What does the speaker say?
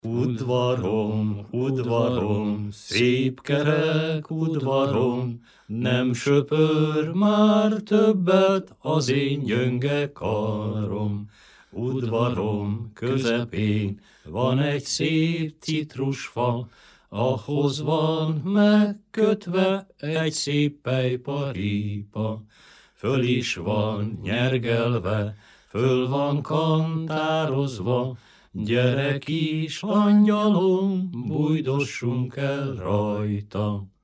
Udvarom, udvarom, szép kerek udvarom, nem söpör már többet az én gyönge karom. Udvarom közepén van egy szép citrusfa, ahhoz van megkötve egy szép pejparípa. Föl is van nyergelve, föl van kantározva, gyere kis angyalom, bújdossunk el rajta.